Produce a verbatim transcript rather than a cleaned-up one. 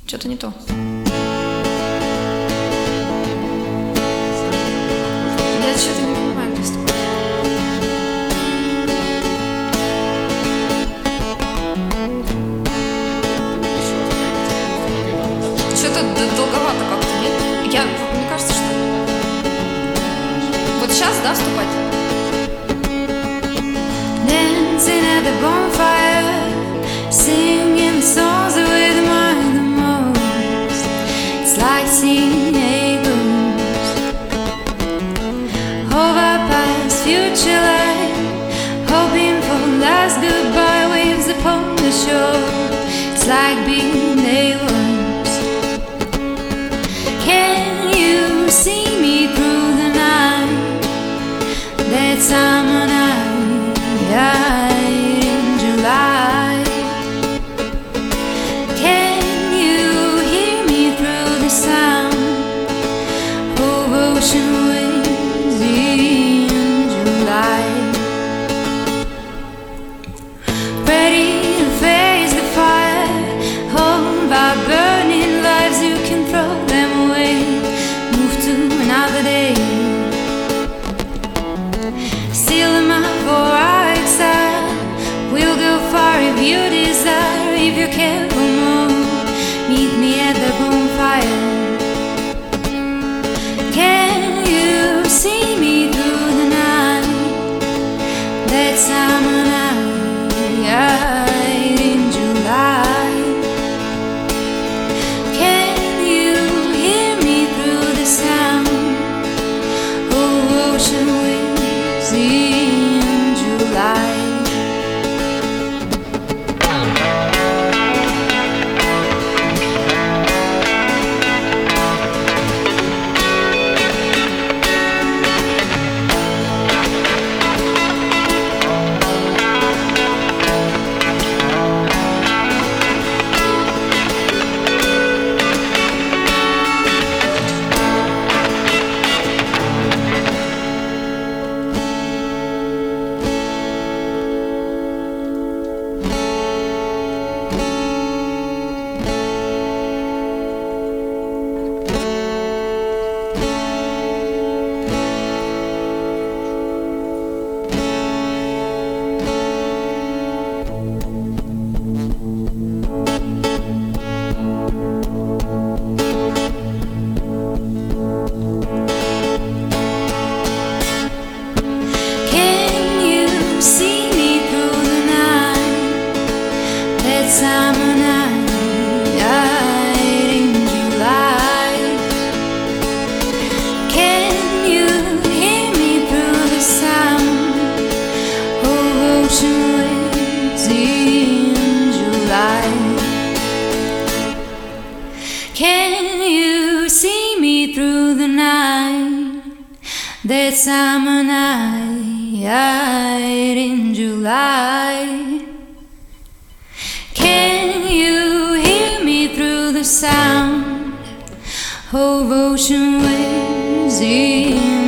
Что-то не то. Я что-то не понимаю, где с тобой. Что-то долговато как-то, нет? Я, мне кажется, что... Вот сейчас, да, вступать? Dancing at the bonfire, singing songs with mine the most. It's like seeing a ghost over past future life, hoping for last goodbye waves upon the shore. It's like being a ghost. Can you see me through the night? That summer night in July. Can you hear me through the sound of ocean waves in July? Ready to face the fire, home by burning lives, you can throw them away. Move to another day. Still in my for we'll go far if you desire, if you care for more. Meet me at the bonfire. Can you see me through the night? That summer night in July. Can you hear me through the sound of ocean waves in July? Summer night in July. Can you hear me through the sound of ocean waves in July? Can you see me through the night? That summer night in July. Can you hear me through the sound of ocean waves in